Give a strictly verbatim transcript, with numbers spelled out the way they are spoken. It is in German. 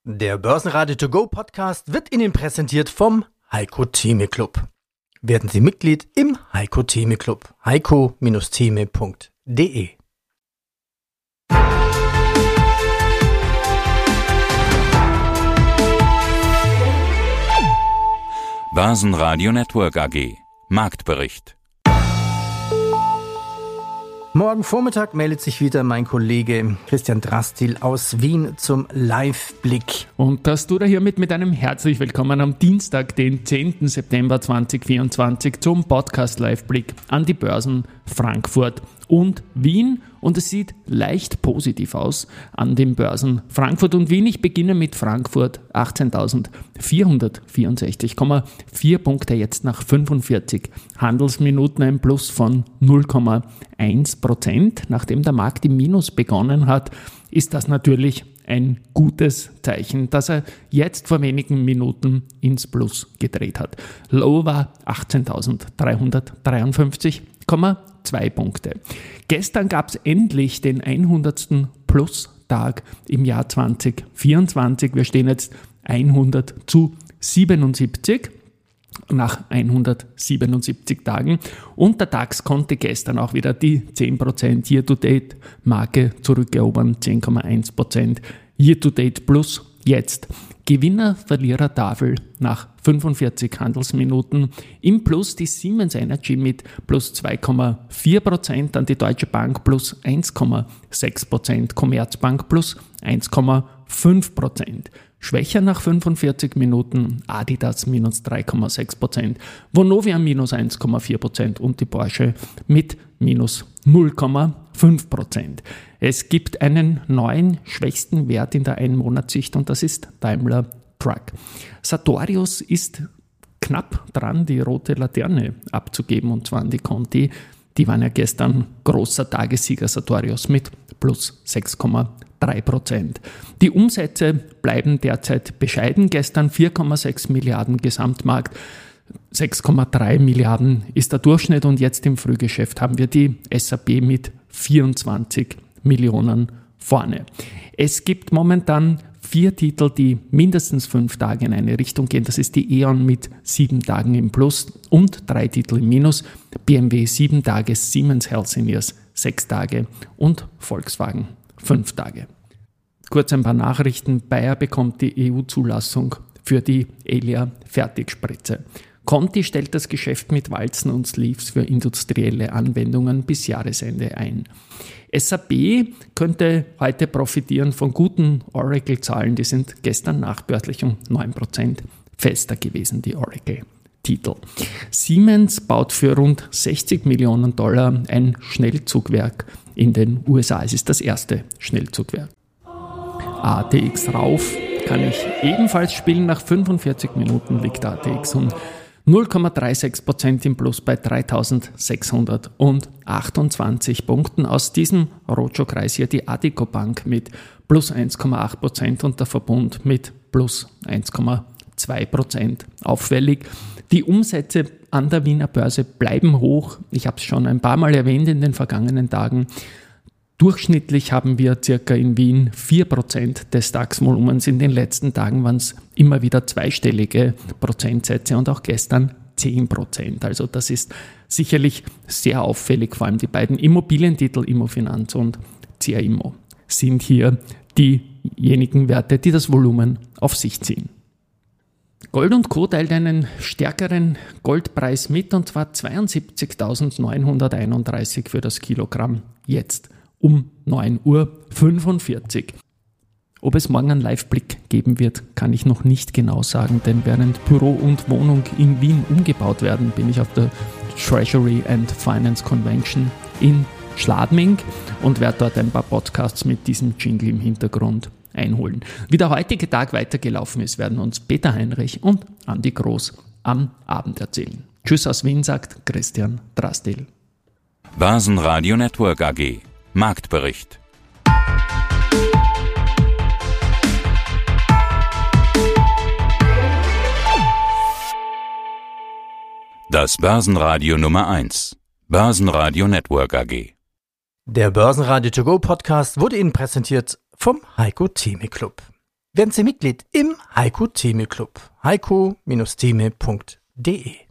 Der Börsenradio To Go Podcast wird Ihnen präsentiert vom Heiko Theme Club. Werden Sie Mitglied im Heiko Theme Club. heiko Theme punkt de Börsenradio Network A G. Marktbericht. Morgen Vormittag meldet sich wieder mein Kollege Christian Drastil aus Wien zum Live-Blick. Und das tut er hiermit mit einem herzlich willkommen am Dienstag, den zehnten September zweitausendvierundzwanzig zum Podcast Live-Blick an die Börsen Frankfurt und Wien. Und es sieht leicht positiv aus an den Börsen Frankfurt und Wien. Ich beginne mit Frankfurt, achtzehntausendvierhundertvierundsechzig Komma vier Punkte jetzt nach fünfundvierzig Handelsminuten, ein Plus von null Komma eins Prozent. Nachdem der Markt im Minus begonnen hat, ist das natürlich ein gutes Zeichen, dass er jetzt vor wenigen Minuten ins Plus gedreht hat. Low war achtzehntausenddreihundertdreiundfünfzig Komma zwei Punkte. Gestern gab es endlich den hundertsten Plus-Tag im Jahr zweitausendvierundzwanzig. Wir stehen jetzt hundert zu siebenundsiebzig nach hundertsiebenundsiebzig Tagen. Und der DAX konnte gestern auch wieder die zehn Prozent Year-to-Date-Marke zurückerobern. zehn Komma eins Prozent Year-to-Date plus jetzt. Gewinner-Verlierer-Tafel nach fünfundvierzig Handelsminuten. Im Plus die Siemens Energy mit plus zwei Komma vier Prozent, dann die Deutsche Bank plus eins Komma sechs Prozent, Commerzbank plus eins Komma fünf Prozent. Schwächer nach fünfundvierzig Minuten, Adidas minus drei Komma sechs Prozent, Vonovia minus eins Komma vier Prozent und die Porsche mit minus null Komma fünf Prozent. Es gibt einen neuen schwächsten Wert in der Einmonatssicht und das ist Daimler Truck. Sartorius ist knapp dran, die rote Laterne abzugeben, und zwar an die Conti. Die waren ja gestern großer Tagessieger, Sartorius mit plus sechs Komma drei Prozent. Die Umsätze bleiben derzeit bescheiden. Gestern vier Komma sechs Milliarden Gesamtmarkt, sechs Komma drei Milliarden ist der Durchschnitt, und jetzt im Frühgeschäft haben wir die S A P mit vierundzwanzig Millionen vorne. Es gibt momentan vier Titel, die mindestens fünf Tage in eine Richtung gehen. Das ist die E.ON mit sieben Tagen im Plus und drei Titel im Minus. B M W sieben Tage, Siemens Healthineers sechs Tage und Volkswagen fünf Tage. Kurz ein paar Nachrichten. Bayer bekommt die E U-Zulassung für die Elia-Fertigspritze. Conti stellt das Geschäft mit Walzen und Sleeves für industrielle Anwendungen bis Jahresende ein. S A P könnte heute profitieren von guten Oracle-Zahlen. Die sind gestern nachbörslich um neun Prozent fester gewesen, die Oracle-Titel. Siemens baut für rund sechzig Millionen Dollar ein Schnellzugwerk in den U S A. Es ist das erste Schnellzugwerk. A T X rauf kann ich ebenfalls spielen. Nach fünfundvierzig Minuten liegt A T X um null Komma sechsunddreißig Prozent im Plus bei dreitausendsechshundertachtundzwanzig Punkten. Aus diesem Roadshow-Kreis hier die Addiko Bank mit plus eins Komma acht Prozent und der Verbund mit plus eins Komma zwei Prozent. Auffällig, die Umsätze an der Wiener Börse bleiben hoch. Ich habe es schon ein paar Mal erwähnt in den vergangenen Tagen. Durchschnittlich haben wir circa in Wien vier Prozent des DAX-Volumens. In den letzten Tagen waren es immer wieder zweistellige Prozentsätze und auch gestern zehn Prozent. Also das ist sicherlich sehr auffällig. Vor allem die beiden Immobilientitel Immofinanz und C A Immo sind hier diejenigen Werte, die das Volumen auf sich ziehen. Gold und Co. teilt einen stärkeren Goldpreis mit, und zwar zweiundsiebzigtausendneunhunderteinunddreißig für das Kilogramm jetzt um neun Uhr fünfundvierzig. Ob es morgen einen Live-Blick geben wird, kann ich noch nicht genau sagen, denn während Büro und Wohnung in Wien umgebaut werden, bin ich auf der Treasury and Finance Convention in Schladming und werde dort ein paar Podcasts mit diesem Jingle im Hintergrund einholen. Wie der heutige Tag weitergelaufen ist, werden uns Peter Heinrich und Andi Groß am Abend erzählen. Tschüss aus Wien, sagt Christian Drastil. Börsenradio Network A G. Marktbericht. Das Börsenradio Nummer eins. Börsenradio Network A G. Der Börsenradio To Go Podcast wurde Ihnen präsentiert vom Heiko Theme Club. werden Sie Mitglied im Heiko Theme Club. heiko Bindestrich theme punkt de